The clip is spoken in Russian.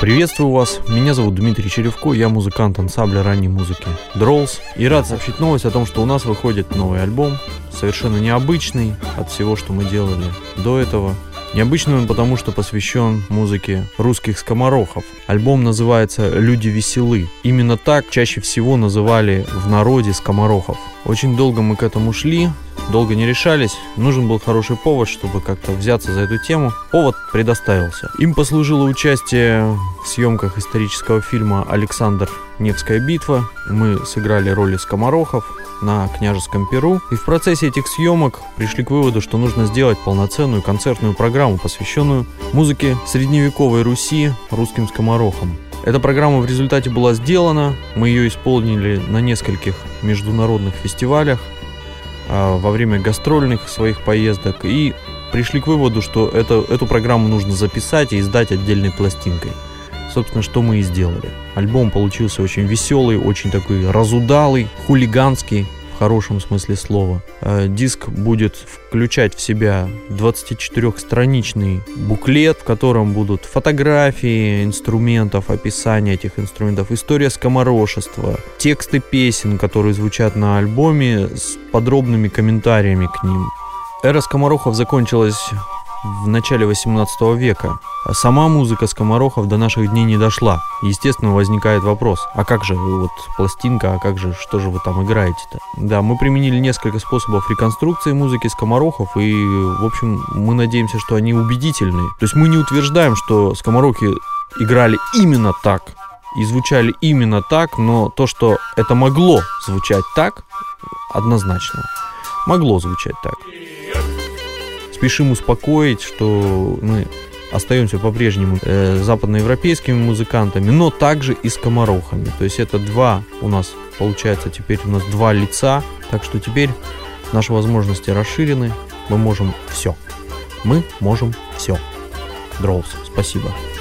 Приветствую вас, меня зовут Дмитрий Черевко, я музыкант ансамбля ранней музыки Drolls. И рад сообщить новость о том, что у нас выходит новый альбом, совершенно необычный от всего, что мы делали до этого. Необычный он потому, что посвящен музыке русских скоморохов. Альбом называется «Люди веселы». Именно так чаще всего называли в народе скоморохов. Очень долго мы к этому шли, долго не решались. Нужен был хороший повод, чтобы как-то взяться за эту тему. Повод предоставился. Им послужило участие в съемках исторического фильма «Александр. Невская битва». Мы сыграли роли скоморохов на Княжеском Перу. И в процессе этих съемок пришли к выводу, что нужно сделать полноценную концертную программу, посвященную музыке средневековой Руси, русским скоморохам. Эта программа в результате была сделана. Мы ее исполнили на нескольких международных фестивалях во время гастрольных своих поездок и пришли к выводу, что эту программу нужно записать и издать отдельной пластинкой. Собственно, что мы и сделали. Альбом получился очень веселый, очень такой разудалый, хулиганский, в хорошем смысле слова. Диск будет включать в себя 24-страничный буклет, в котором будут фотографии инструментов, описание этих инструментов, история скоморошества, тексты песен, которые звучат на альбоме, с подробными комментариями к ним. Эра скоморохов закончилась в начале 18 века. Сама музыка скоморохов до наших дней не дошла. Естественно, возникает вопрос: а как же вот пластинка, а как же, что же вы там играете-то? Да, мы применили несколько способов реконструкции музыки скоморохов, и, в общем, мы надеемся, что они убедительны. То есть мы не утверждаем, что скоморохи играли именно так и звучали именно так, но то, что это могло звучать так, однозначно. Могло звучать так. Спешим успокоить, что мы остаемся по-прежнему западноевропейскими музыкантами, но также и скоморохами. То есть это у нас получается теперь у нас два лица, так что теперь наши возможности расширены, мы можем все. Мы можем все. Drolls, спасибо.